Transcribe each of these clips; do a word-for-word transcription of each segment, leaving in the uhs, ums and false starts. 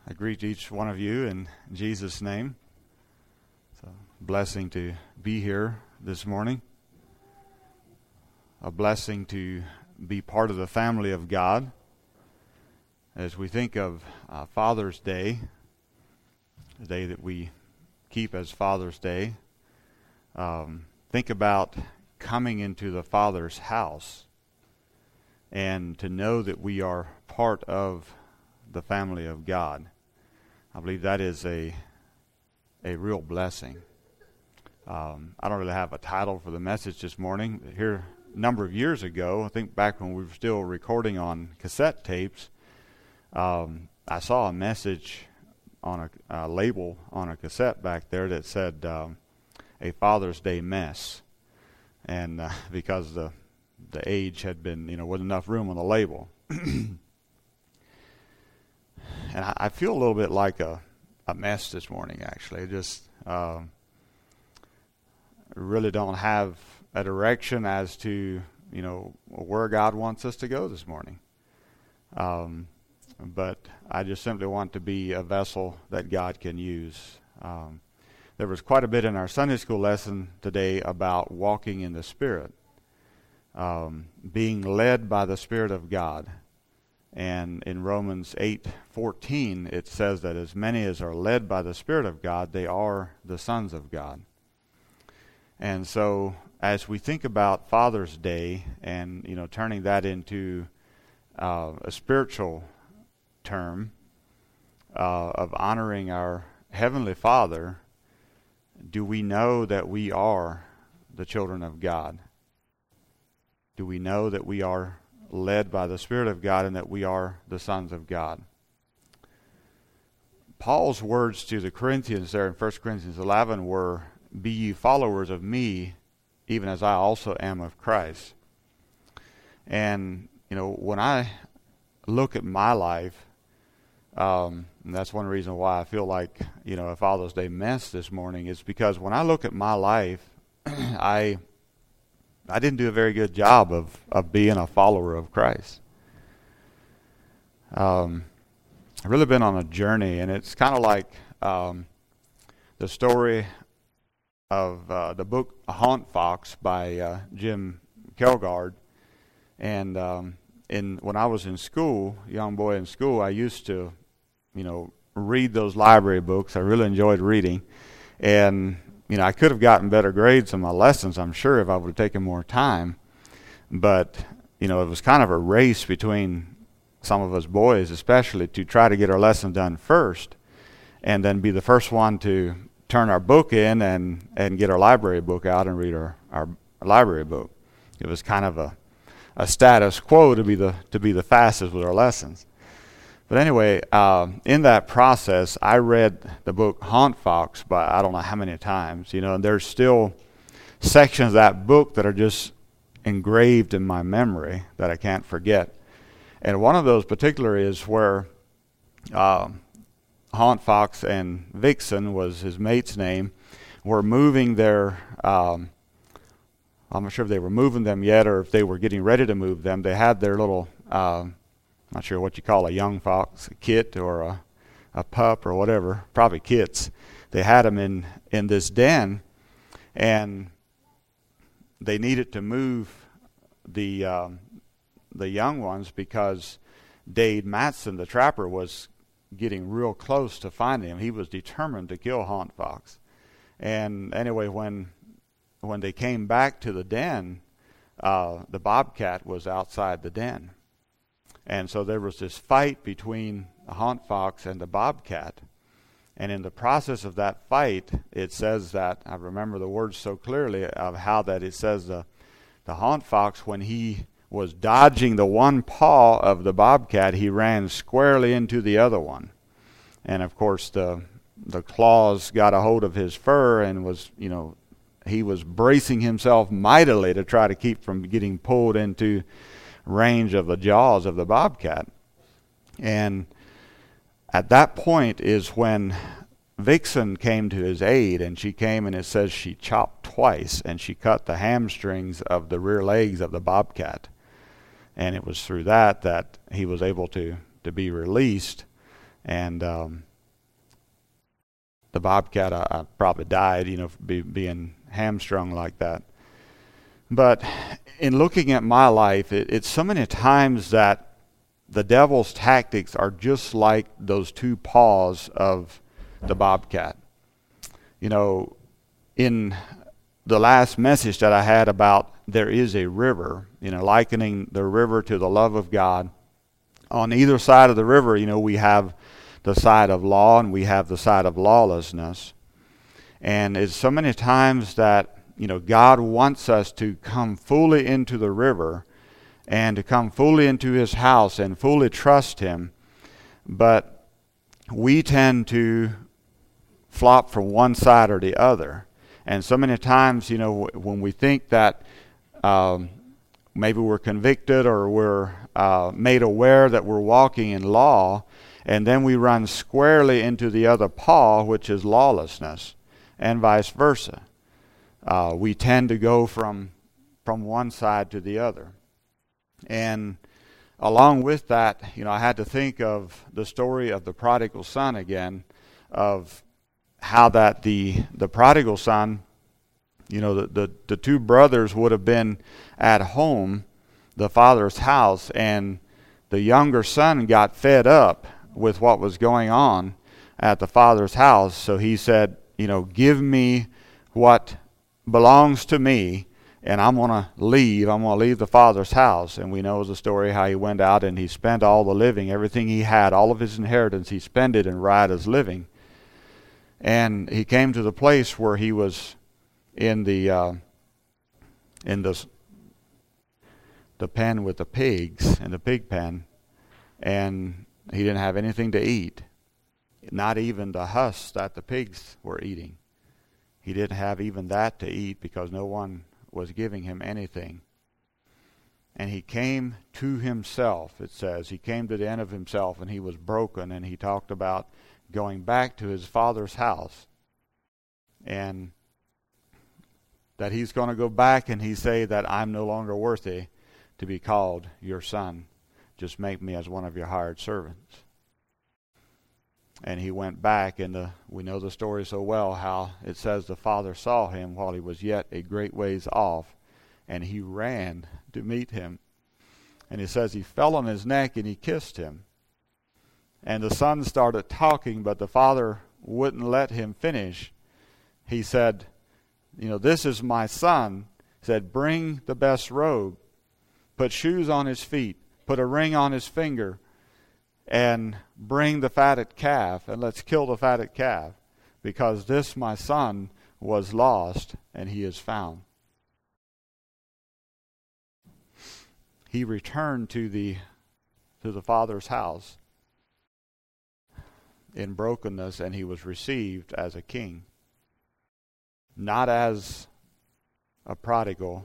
I greet each one of you in Jesus' name. It's a blessing to be here this morning. A blessing to be part of the family of God. As we think of uh, Father's Day, the day that we keep as Father's Day, um, think about coming into the Father's house and to know that we are part of the family of God. I believe that is a a real blessing. Um, I don't really have a title for the message this morning. Here, a number of years ago, I think back when we were still recording on cassette tapes, um, I saw a message on a, a label on a cassette back there that said um, a Father's Day mess, and uh, because the the age had been, you know, wasn't enough room on the label. And I, I feel a little bit like a, a mess this morning, actually. Just uh, really don't have a direction as to, you know, where God wants us to go this morning. Um, but I just simply want to be a vessel that God can use. Um, there was quite a bit in our Sunday school lesson today about walking in the Spirit, um, being led by the Spirit of God. And in Romans eight fourteen, it says that as many as are led by the Spirit of God, they are the sons of God. And so as we think about Father's Day and, you know, turning that into uh, a spiritual term uh, of honoring our Heavenly Father, do we know that we are the children of God? Do we know that we are led by the Spirit of God and that we are the sons of God? Paul's words to the Corinthians there in First Corinthians eleven were, "Be ye followers of me, even as I also am of Christ." And, you know, when I look at my life, um, and that's one reason why I feel like, you know, a Father's Day mess this morning, is because when I look at my life, I I didn't do a very good job of, of being a follower of Christ. Um, I've really been on a journey, and it's kind of like um, the story of uh, the book Haunt Fox by uh, Jim Kelgard. And um, in when I was in school, young boy in school, I used to, you know, read those library books. I really enjoyed reading, and you know, I could have gotten better grades on my lessons, I'm sure, if I would have taken more time. But, you know, it was kind of a race between some of us boys, especially, to try to get our lesson done first and then be the first one to turn our book in and, and get our library book out and read our, our library book. It was kind of a, a status quo to be the to be the fastest with our lessons. But anyway, uh, in that process, I read the book Haunt Fox by I don't know how many times, you know, and there's still sections of that book that are just engraved in my memory that I can't forget. And one of those particular is where uh, Haunt Fox and Vixen, was his mate's name, were moving their, um, I'm not sure if they were moving them yet or if they were getting ready to move them. They had their little... Uh, not sure what you call a young fox, a kit or a, a pup or whatever, probably kits. They had them in, in this den, and they needed to move the um, the young ones because Dade Matson, the trapper, was getting real close to finding him. He was determined to kill Haunt Fox. And anyway, when when they came back to the den, uh, the bobcat was outside the den. And so there was this fight between the Haunt Fox and the bobcat. And in the process of that fight, it says that, I remember the words so clearly of how that it says the, the Haunt Fox, when he was dodging the one paw of the bobcat, he ran squarely into the other one. And of course, the the claws got a hold of his fur and was, you know, he was bracing himself mightily to try to keep from getting pulled into range of the jaws of the bobcat. And at that point is when Vixen came to his aid, and she came, and it says she chopped twice, and she cut the hamstrings of the rear legs of the bobcat. And it was through that that he was able to, to be released. And um, the bobcat, I, I probably died, you know, be, being hamstrung like that. But in looking at my life, it, it's so many times that the devil's tactics are just like those two paws of the bobcat. You know, in the last message that I had about there is a river, you know, likening the river to the love of God. On either side of the river, you know, we have the side of law and we have the side of lawlessness. And it's so many times that, you know, God wants us to come fully into the river and to come fully into his house and fully trust him. But we tend to flop from one side or the other. And so many times, you know, when we think that um, maybe we're convicted or we're uh, made aware that we're walking in law, and then we run squarely into the other paw, which is lawlessness, and vice versa. Uh, we tend to go from from one side to the other. And along with that, you know, I had to think of the story of the prodigal son again, of how that the the prodigal son, you know, the, the, the two brothers would have been at home, the father's house, and the younger son got fed up with what was going on at the father's house. So he said, you know, give me what belongs to me, and I'm going to leave. I'm going to leave the father's house. And we know the story how he went out and he spent all the living, everything he had, all of his inheritance, he spent it in riotous living. And he came to the place where he was in the uh, in the the pen with the pigs, in the pig pen, and he didn't have anything to eat, not even the husks that the pigs were eating. He didn't have even that to eat because no one was giving him anything. And he came to himself, it says. He came to the end of himself, and he was broken, and he talked about going back to his father's house, and that he's going to go back and he say that I'm no longer worthy to be called your son. Just make me as one of your hired servants. And he went back, and the, we know the story so well how it says the father saw him while he was yet a great ways off, and he ran to meet him. And it says he fell on his neck and he kissed him. And the son started talking, but the father wouldn't let him finish. He said, you know, this is my son. He said, bring the best robe, put shoes on his feet, put a ring on his finger, and bring the fatted calf, and let's kill the fatted calf, because this my son was lost, and he is found. He returned to the to the father's house in brokenness, and he was received as a king. Not as a prodigal,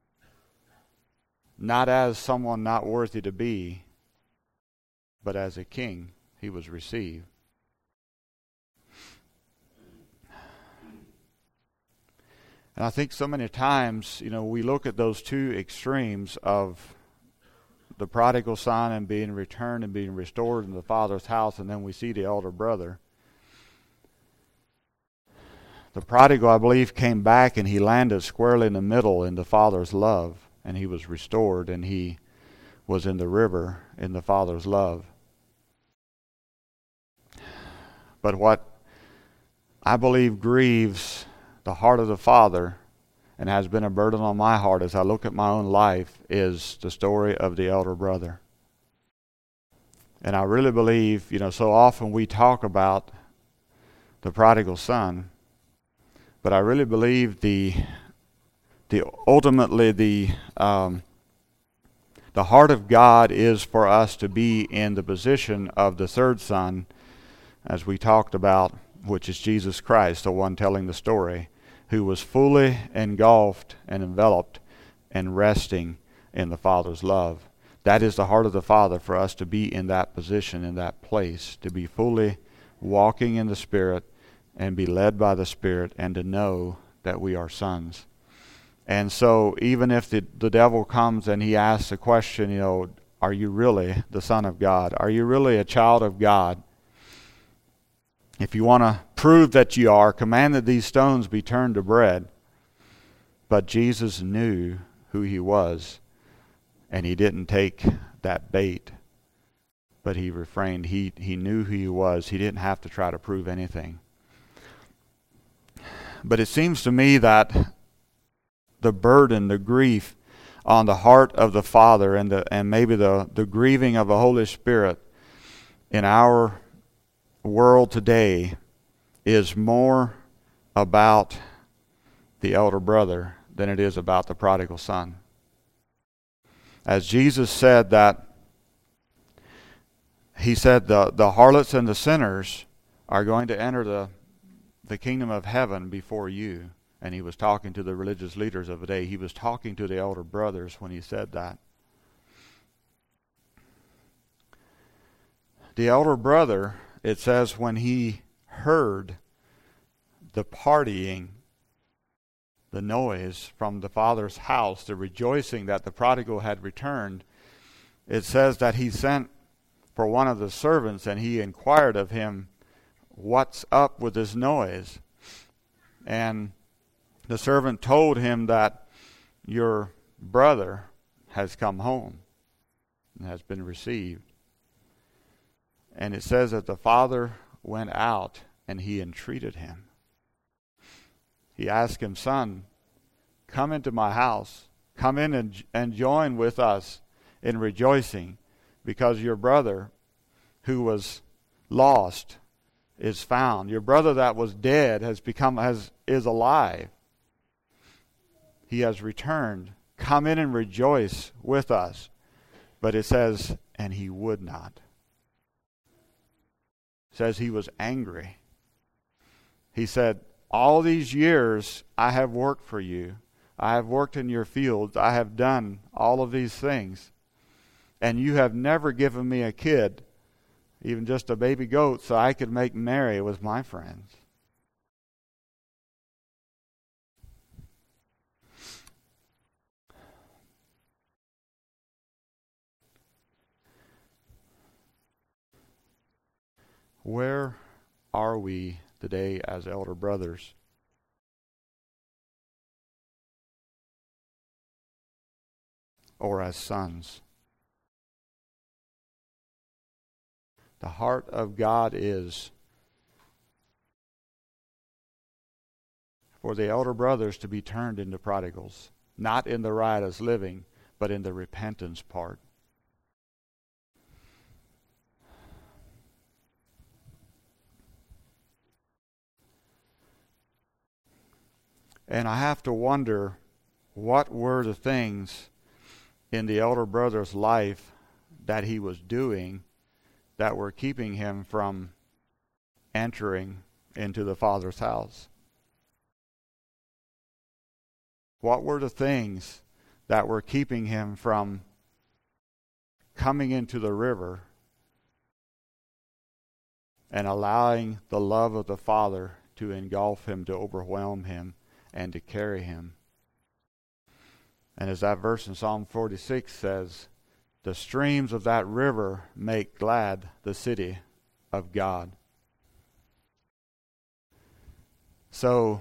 not as someone not worthy to be, but as a king he was received. And I think so many times, you know, we look at those two extremes of the prodigal son and being returned and being restored in the father's house, and then we see the elder brother. The prodigal, I believe, came back and he landed squarely in the middle in the father's love, and he was restored, and he was in the river in the father's love. But what I believe grieves the heart of the Father and has been a burden on my heart as I look at my own life is the story of the elder brother. And I really believe, you know, so often we talk about the prodigal son, but I really believe the the ultimately the um, the heart of God is for us to be in the position of the third son, as we talked about, which is Jesus Christ, the one telling the story, who was fully engulfed and enveloped and resting in the Father's love. That is the heart of the Father, for us to be in that position, in that place, to be fully walking in the Spirit and be led by the Spirit, and to know that we are sons. And so even if the, the devil comes and he asks the question, you know, are you really the Son of God? Are you really a child of God? If you want to prove that you are, command that these stones be turned to bread. But Jesus knew who he was, and he didn't take that bait, but he refrained. He, he knew who he was. He didn't have to try to prove anything. But it seems to me that the burden, the grief on the heart of the Father and the and maybe the, the grieving of the Holy Spirit in our world today is more about the elder brother than it is about the prodigal son. As Jesus said that, he said the, the harlots and the sinners are going to enter the, the kingdom of heaven before you. And he was talking to the religious leaders of the day. He was talking to the elder brothers when he said that. The elder brother, it says, when he heard the partying, the noise from the father's house, the rejoicing that the prodigal had returned, it says that he sent for one of the servants and he inquired of him, "What's up with this noise?" And the servant told him that your brother has come home and has been received. And it says that the father went out and he entreated him. He asked him, "Son, come into my house. Come in and, and join with us in rejoicing, because your brother who was lost is found. Your brother that was dead has become has is alive. He has returned. Come in and rejoice with us." But it says, and he would not. It says he was angry. He said, "All these years I have worked for you. I have worked in your fields. I have done all of these things. And you have never given me a kid, even just a baby goat, so I could make merry with my friends." Where are we today as elder brothers? Or as sons? The heart of God is for the elder brothers to be turned into prodigals, not in the riotous living, but in the repentance part. And I have to wonder, what were the things in the elder brother's life that he was doing that were keeping him from entering into the Father's house? What were the things that were keeping him from coming into the river and allowing the love of the Father to engulf him, to overwhelm him, and to carry him? And as that verse in Psalm forty-six says, the streams of that river make glad the city of God. So,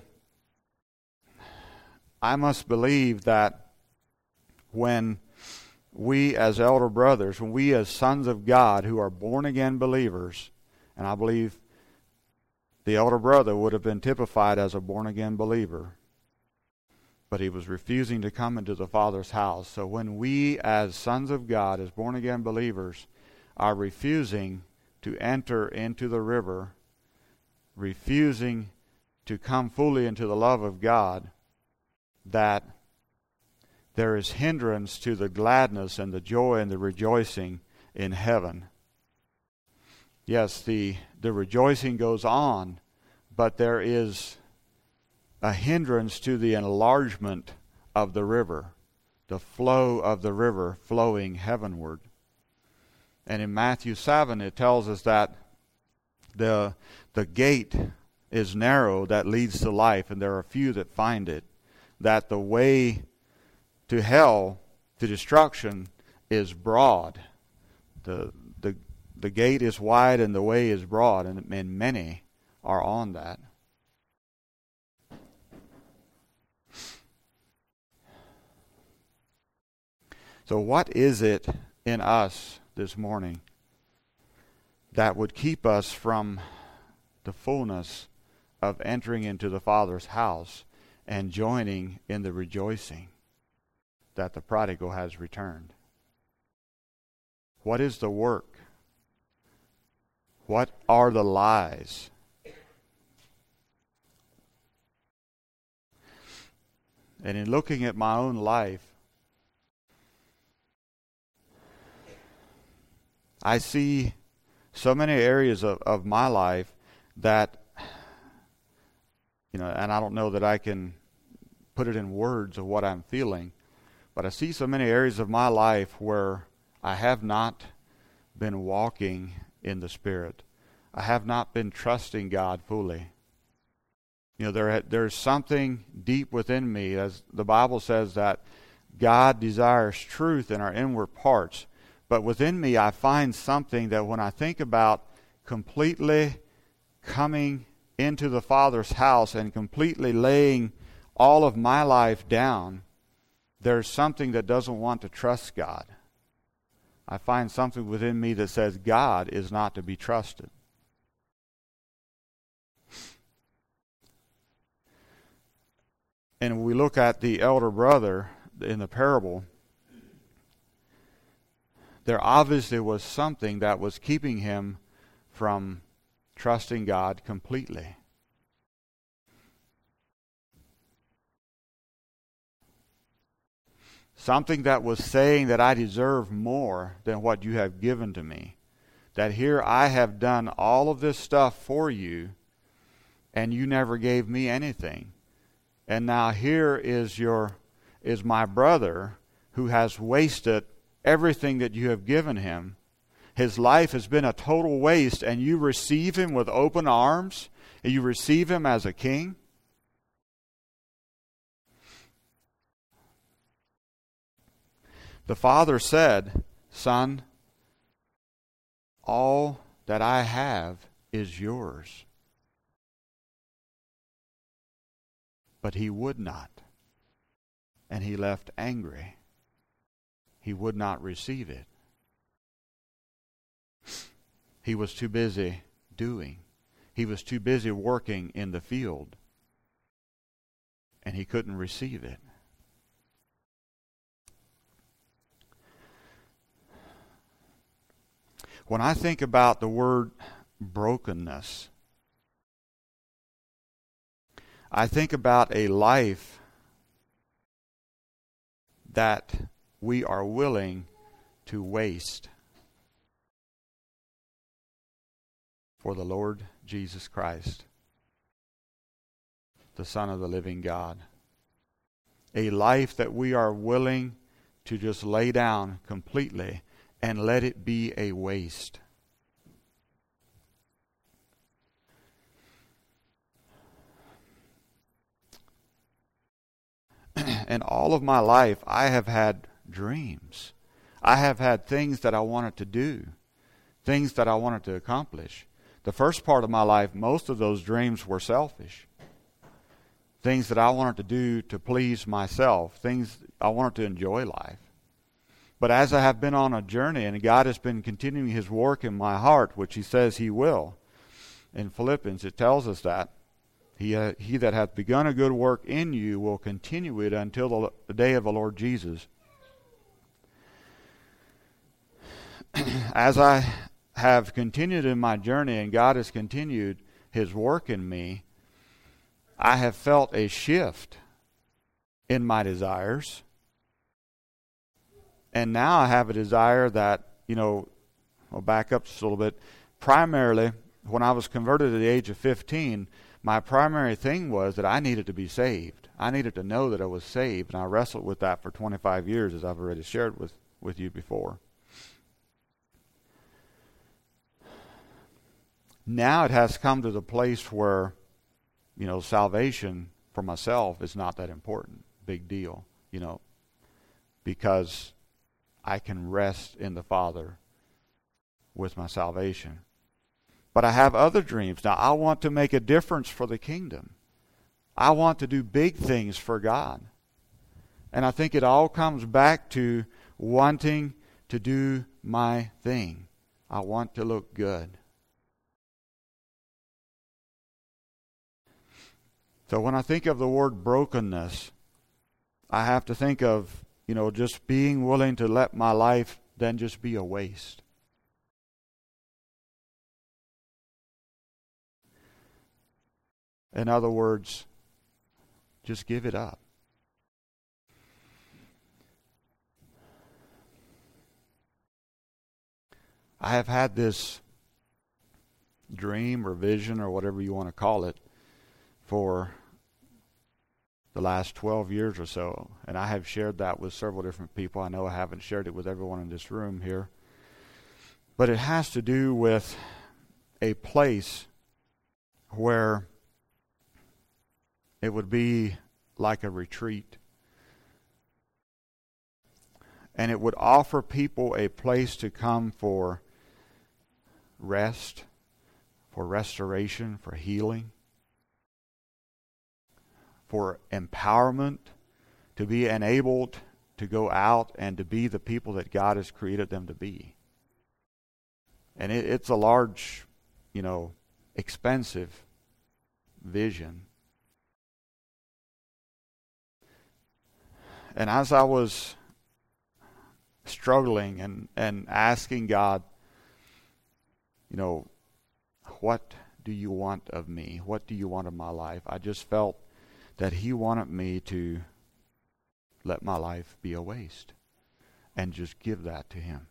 I must believe that when we as elder brothers, when we as sons of God who are born again believers, and I believe the elder brother would have been typified as a born again believer, but he was refusing to come into the Father's house. So when we as sons of God, as born again believers, are refusing to enter into the river, refusing to come fully into the love of God, that there is hindrance to the gladness and the joy and the rejoicing in heaven. Yes, the, the rejoicing goes on, but there is a hindrance to the enlargement of the river, the flow of the river flowing heavenward. And in Matthew seven it tells us that the, the gate is narrow that leads to life, and there are few that find it. That the way to hell, to destruction, is broad. The, the, the gate is wide and the way is broad, and, and many are on that. So what is it in us this morning that would keep us from the fullness of entering into the Father's house and joining in the rejoicing that the prodigal has returned? What is the work? What are the lies? And in looking at my own life, I see so many areas of, of my life that, you know, and I don't know that I can put it in words of what I'm feeling, but I see so many areas of my life where I have not been walking in the Spirit. I have not been trusting God fully. You know, there there's something deep within me, as the Bible says that God desires truth in our inward parts. But within me, I find something that when I think about completely coming into the Father's house and completely laying all of my life down, there's something that doesn't want to trust God. I find something within me that says God is not to be trusted. And when we look at the elder brother in the parable, there obviously was something that was keeping him from trusting God completely. Something that was saying that I deserve more than what you have given to me. That here I have done all of this stuff for you, and you never gave me anything. And now here is your is my brother who has wasted everything that you have given him. His life has been a total waste, and you receive him with open arms, and you receive him as a king. The father said, "Son, all that I have is yours." But he would not, and he left angry. He would not receive it. He was too busy doing. He was too busy working in the field. And he couldn't receive it. When I think about the word brokenness, I think about a life that we are willing to waste for the Lord Jesus Christ, the Son of the living God. A life that we are willing to just lay down completely and let it be a waste. And all of my life, I have had dreams. I have had things that I wanted to do, things that I wanted to accomplish. The first part of my life, most of those dreams were selfish. Things that I wanted to do to please myself, things I wanted to enjoy life. But as I have been on a journey, and God has been continuing His work in my heart, which He says He will, in Philippians it tells us that, He, uh, he that hath begun a good work in you will continue it until the, the day of the Lord Jesus. As I have continued in my journey and God has continued His work in me, I have felt a shift in my desires. And now I have a desire that, you know, I'll back up just a little bit. Primarily, when I was converted at the age of fifteen, my primary thing was that I needed to be saved. I needed to know that I was saved, and I wrestled with that for twenty-five years, as I've already shared with, with you before. Now it has come to the place where, you know, salvation for myself is not that important, big deal, you know, because I can rest in the Father with my salvation. But I have other dreams. Now, I want to make a difference for the kingdom. I want to do big things for God. And I think it all comes back to wanting to do my thing. I want to look good. So when I think of the word brokenness, I have to think of, you know, just being willing to let my life then just be a waste. In other words, just give it up. I have had this dream or vision or whatever you want to call it for the last twelve years or so. And I have shared that with several different people. I know I haven't shared it with everyone in this room here. But it has to do with a place where it would be like a retreat. And it would offer people a place to come for rest, for restoration, for healing, for empowerment, to be enabled to go out and to be the people that God has created them to be. And it, it's a large, you know, expensive vision. And as I was struggling and, and asking God, you know, what do you want of me? What do you want of my life? I just felt that He wanted me to let my life be a waste and just give that to Him.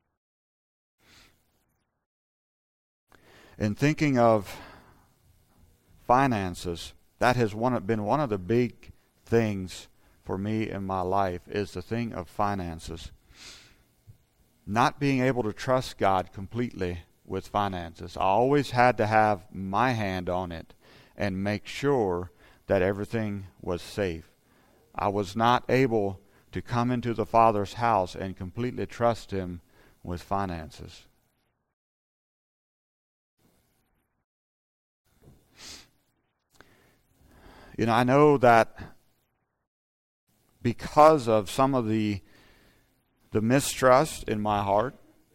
In thinking of finances, that has one, been one of the big things for me in my life, is the thing of finances. Not being able to trust God completely with finances. I always had to have my hand on it and make sure that everything was safe. I was not able to come into the Father's house and completely trust Him with finances. You know, I know that because of some of the the mistrust in my heart,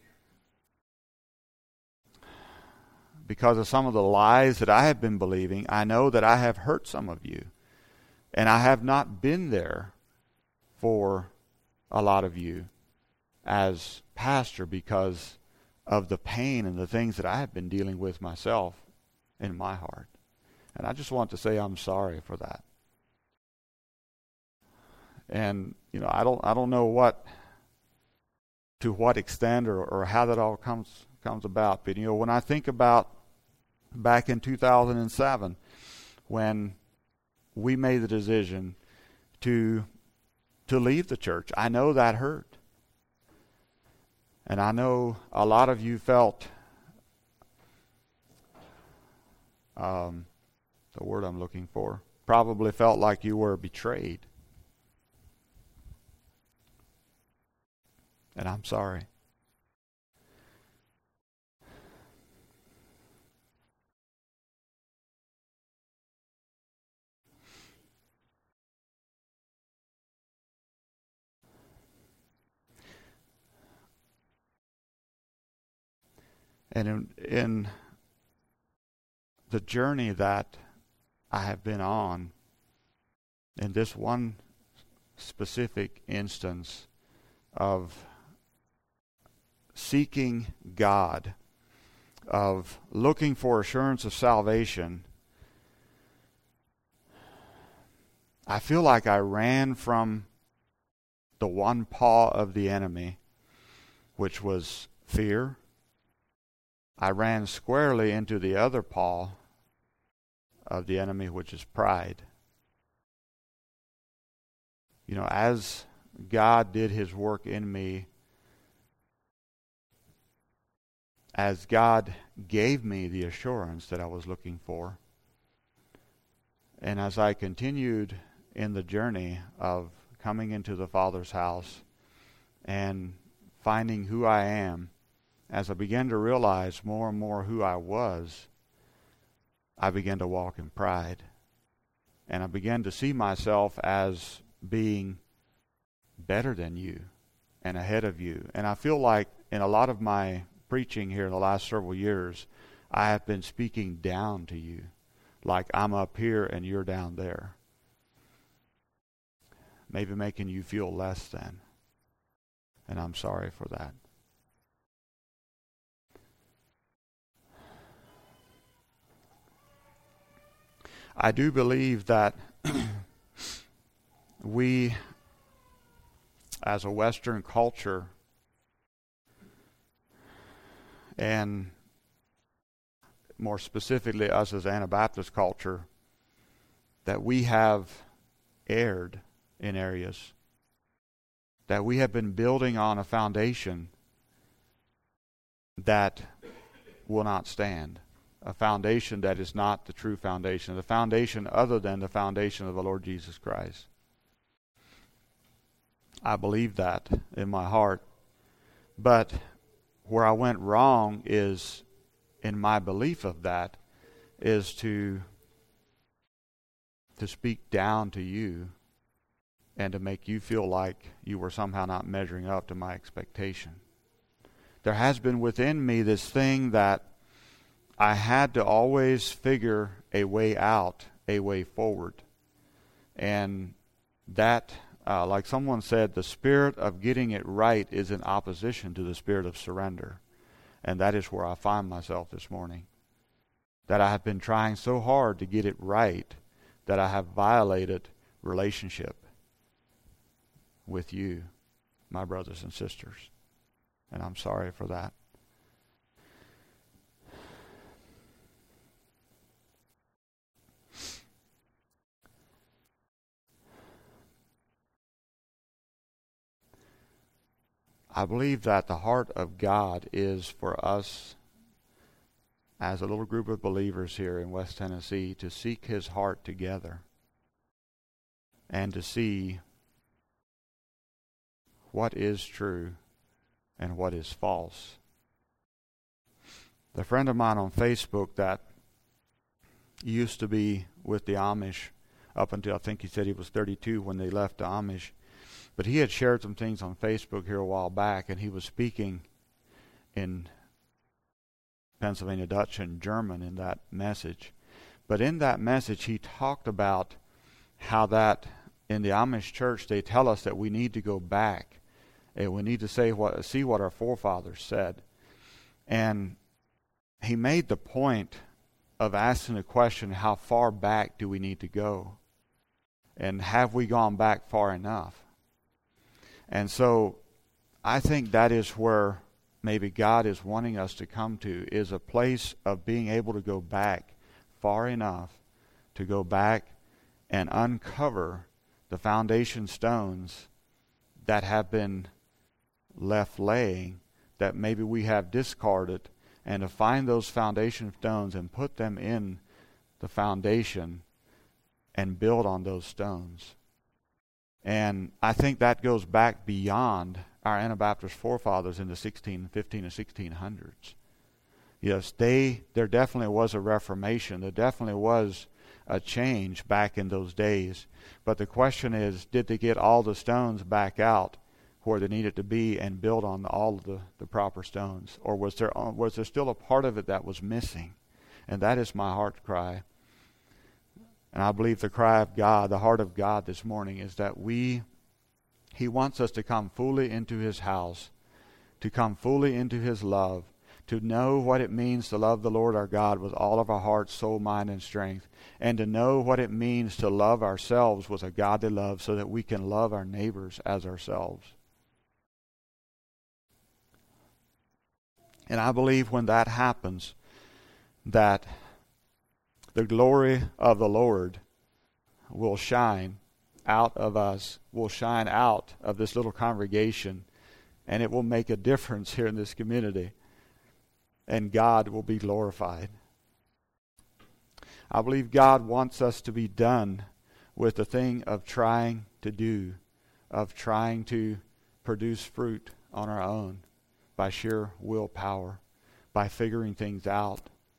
because of some of the lies that I have been believing, I know that I have hurt some of you. And I have not been there for a lot of you as pastor because of the pain and the things that I have been dealing with myself in my heart. And I just want to say I'm sorry for that. And, you know, I don't I don't know what to what extent or, or how that all comes comes about. But, you know, when I think about back in two thousand seven, when we made the decision to to leave the church, I know that hurt. And I know a lot of you felt, um, the word I'm looking for, probably felt like you were betrayed. And I'm sorry. And in, in the journey that I have been on, in this one specific instance of seeking God, of looking for assurance of salvation, I feel like I ran from the one paw of the enemy, which was fear. I ran squarely into the other paw of the enemy, which is pride. You know, as God did His work in me, as God gave me the assurance that I was looking for, and as I continued in the journey of coming into the Father's house and finding who I am as I began to realize more and more who I was, I began to walk in pride. And I began to see myself as being better than you and ahead of you. And I feel like in a lot of my preaching here in the last several years, I have been speaking down to you, like I'm up here and you're down there. Maybe making you feel less than. And I'm sorry for that. I do believe that we, as a Western culture, and more specifically us as Anabaptist culture, that we have erred in areas, that we have been building on a foundation that will not stand, a foundation that is not the true foundation, the foundation other than the foundation of the Lord Jesus Christ. I believe that in my heart, but where I went wrong is in my belief of that is to to speak down to you and to make you feel like you were somehow not measuring up to my expectation. There has been within me this thing that I had to always figure a way out, a way forward. And that, uh, like someone said, the spirit of getting it right is in opposition to the spirit of surrender. And that is where I find myself this morning. That I have been trying so hard to get it right that I have violated relationship with you, my brothers and sisters. And I'm sorry for that. I believe that the heart of God is for us as a little group of believers here in West Tennessee to seek His heart together and to see what is true and what is false. The friend of mine on Facebook that used to be with the Amish up until I think he said he was thirty-two when they left the Amish, but he had shared some things on Facebook here a while back, and he was speaking in Pennsylvania Dutch and German in that message. But in that message, he talked about how that in the Amish church, they tell us that we need to go back and we need to say what, see what our forefathers said. And he made the point of asking the question, how far back do we need to go? And have we gone back far enough? And so I think that is where maybe God is wanting us to come to, is a place of being able to go back far enough to go back and uncover the foundation stones that have been left laying, that maybe we have discarded, and to find those foundation stones and put them in the foundation and build on those stones. And I think that goes back beyond our Anabaptist forefathers in the sixteen, fifteen, and sixteen hundreds. Yes, they there definitely was a reformation. There definitely was a change back in those days. But the question is, did they get all the stones back out where they needed to be and build on all of the, the proper stones? Or was there was there still a part of it that was missing? And that is my heart cry. And I believe the cry of God, the heart of God this morning, is that we, He wants us to come fully into His house, to come fully into His love, to know what it means to love the Lord our God with all of our heart, soul, mind, and strength, and to know what it means to love ourselves with a godly love so that we can love our neighbors as ourselves. And I believe when that happens, that the glory of the Lord will shine out of us, will shine out of this little congregation, and it will make a difference here in this community, and God will be glorified. I believe God wants us to be done with the thing of trying to do, of trying to produce fruit on our own, by sheer willpower, by figuring things out.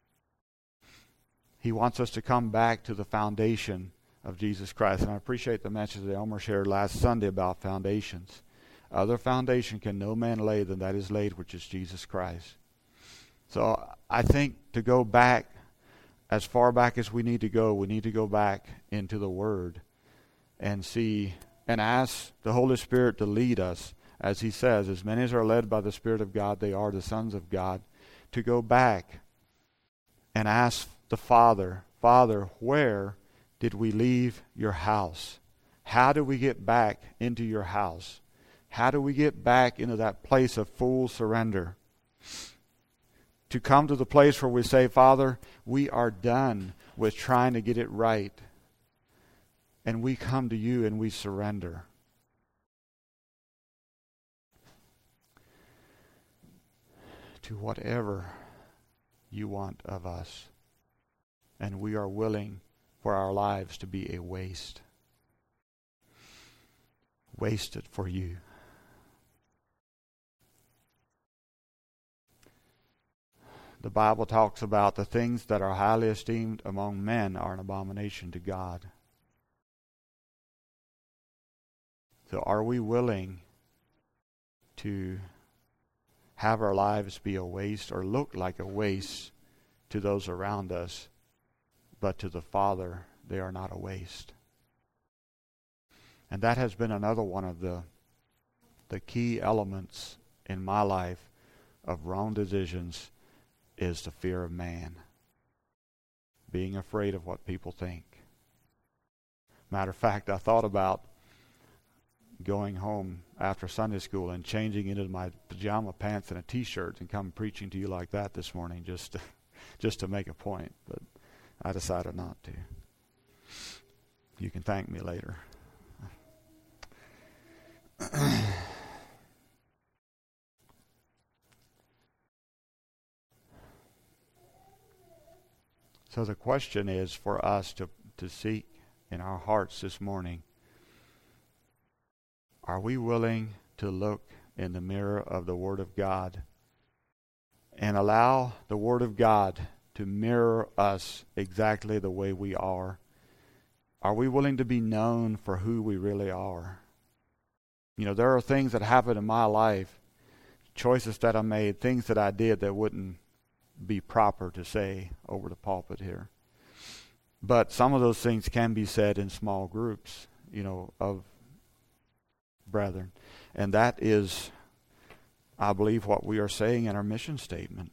He wants us to come back to the foundation of Jesus Christ. And I appreciate the message that Elmer shared last Sunday about foundations. Other foundation can no man lay than that is laid, which is Jesus Christ. So I think to go back, as far back as we need to go, we need to go back into the Word and see and ask the Holy Spirit to lead us. As he says, as many as are led by the Spirit of God, they are the sons of God. To go back and ask the Father, Father, where did we leave your house? How do we get back into your house? How do we get back into that place of full surrender? To come to the place where we say, Father, we are done with trying to get it right. And we come to you and we surrender. To whatever you want of us. And we are willing for our lives to be a waste. Wasted for you. The Bible talks about the things that are highly esteemed among men are an abomination to God. So are we willing to have our lives be a waste or look like a waste to those around us, but to the Father they are not a waste? And that has been another one of the the key elements in my life of wrong decisions, is the fear of man. Being afraid of what people think. Matter of fact, I thought about going home after Sunday school and changing into my pajama pants and a t-shirt and come preaching to you like that this morning just to, just to make a point. But I decided not to. You can thank me later. So the question is for us to, to seek in our hearts this morning, are we willing to look in the mirror of the Word of God and allow the Word of God to mirror us exactly the way we are? Are we willing to be known for who we really are? You know, there are things that happened in my life, choices that I made, things that I did that wouldn't be proper to say over the pulpit here. But some of those things can be said in small groups, you know, of brethren. And that is, I believe, what we are saying in our mission statement.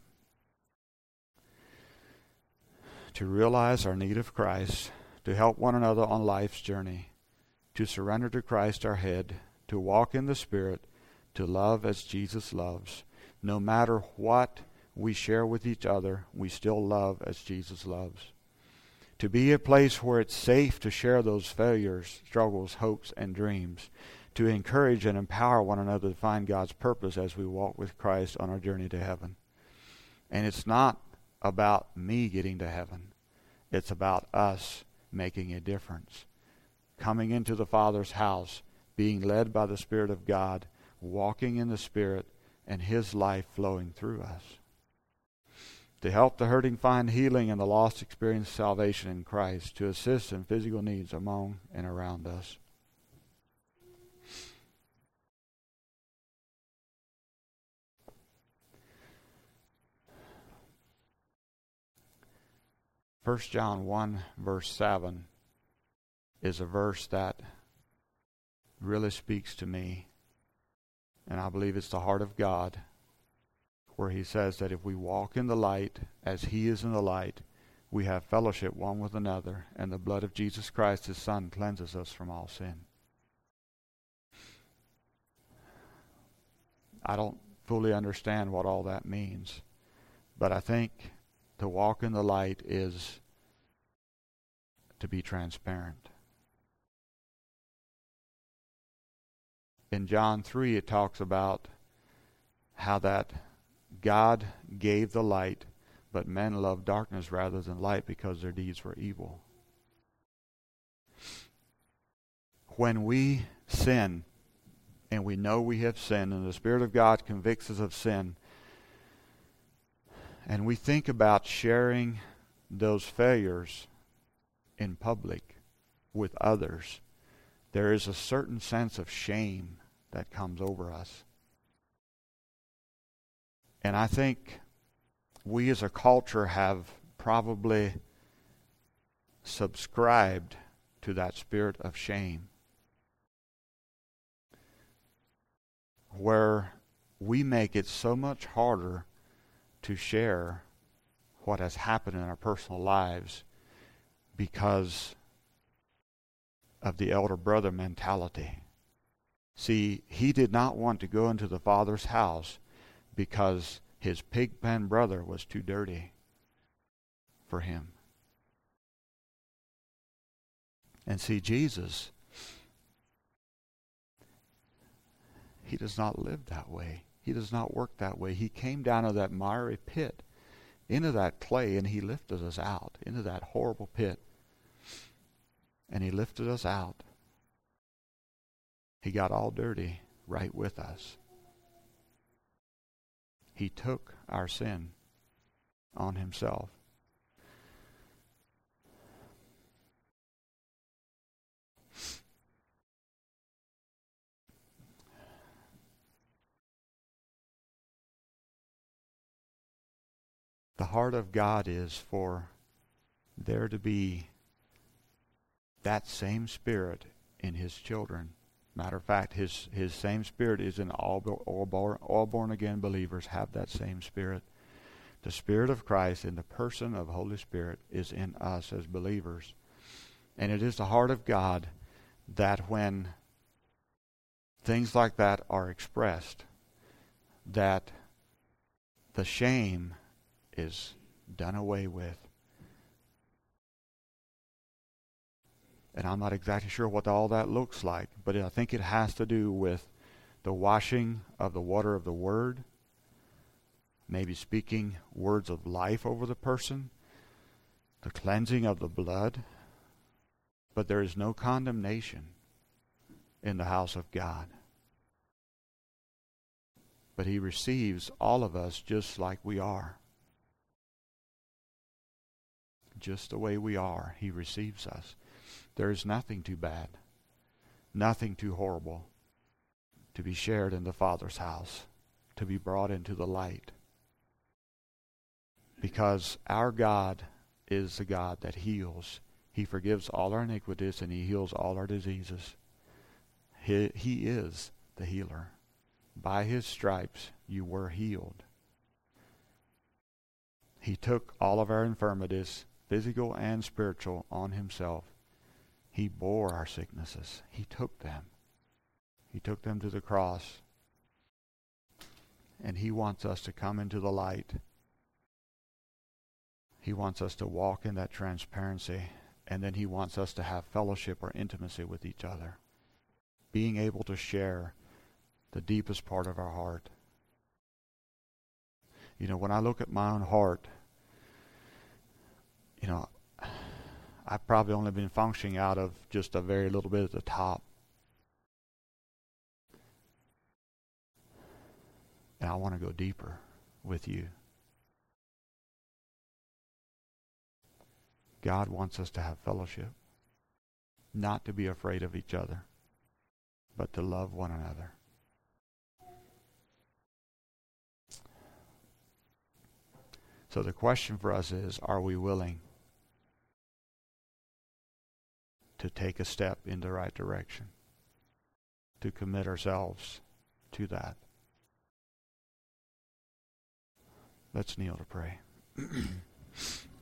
To realize our need of Christ, to help one another on life's journey, to surrender to Christ our head, to walk in the Spirit, to love as Jesus loves. No matter what we share with each other, we still love as Jesus loves. To be a place where it's safe to share those failures, struggles, hopes, and dreams. To encourage and empower one another to find God's purpose as we walk with Christ on our journey to heaven. And it's not about me getting to heaven. It's about us making a difference. Coming into the Father's house, being led by the Spirit of God, walking in the Spirit, and His life flowing through us. To help the hurting find healing and the lost experience salvation in Christ, to assist in physical needs among and around us. First John one verse seven is a verse that really speaks to me, and I believe it's the heart of God, where He says that if we walk in the light as He is in the light, we have fellowship one with another, and the blood of Jesus Christ, His Son, cleanses us from all sin. I don't fully understand what all that means, but I think to walk in the light is to be transparent. In John three, it talks about how that God gave the light, but men loved darkness rather than light because their deeds were evil. When we sin and we know we have sinned, and the Spirit of God convicts us of sin, and we think about sharing those failures in public with others, there is a certain sense of shame that comes over us. And I think we as a culture have probably subscribed to that spirit of shame, where we make it so much harder to share what has happened in our personal lives because of the elder brother mentality. See, he did not want to go into the Father's house because his pigpen brother was too dirty for him. And see, Jesus, he does not live that way. He does not work that way. He came down to that miry pit, into that clay, and he lifted us out, into that horrible pit. And he lifted us out. He got all dirty right with us. He took our sin on himself. The heart of God is for there to be that same Spirit in his children. Matter of fact, his his same Spirit is in all, all, born, all born again believers have that same Spirit. The Spirit of Christ in the person of Holy Spirit is in us as believers. And it is the heart of God that when things like that are expressed, that the shame is done away with. And I'm not exactly sure what all that looks like, but I think it has to do with the washing of the water of the Word, maybe speaking words of life over the person, the cleansing of the blood. But there is no condemnation in the house of God. But he receives all of us just like we are. Just the way we are, he receives us. There is nothing too bad, nothing too horrible to be shared in the Father's house, to be brought into the light. Because our God is the God that heals. He forgives all our iniquities and he heals all our diseases. He, he is the healer. By his stripes you were healed. He took all of our infirmities, physical and spiritual, on himself. He bore our sicknesses. He took them. He took them to the cross. And he wants us to come into the light. He wants us to walk in that transparency. And then he wants us to have fellowship or intimacy with each other. Being able to share the deepest part of our heart. You know, when I look at my own heart, you know, I've probably only been functioning out of just a very little bit at the top. And I want to go deeper with you. God wants us to have fellowship, not to be afraid of each other, but to love one another. So the question for us is, are we willing to take a step in the right direction, to commit ourselves to that? Let's kneel to pray.